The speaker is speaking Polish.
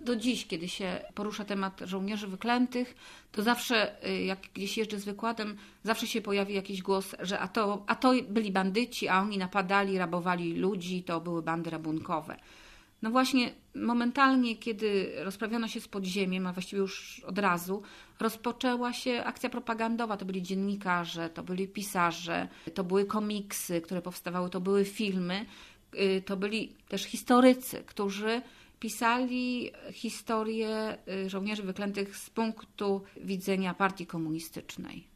do dziś, kiedy się porusza temat żołnierzy wyklętych, to zawsze, jak gdzieś jeżdżę z wykładem, zawsze się pojawi jakiś głos, że a to byli bandyci, a oni napadali, rabowali ludzi, to były bandy rabunkowe. No właśnie momentalnie, kiedy rozprawiono się z podziemiem, a właściwie już od razu, rozpoczęła się akcja propagandowa. To byli dziennikarze, to byli pisarze, to były komiksy, które powstawały, to były filmy, to byli też historycy, którzy pisali historię żołnierzy wyklętych z punktu widzenia partii komunistycznej.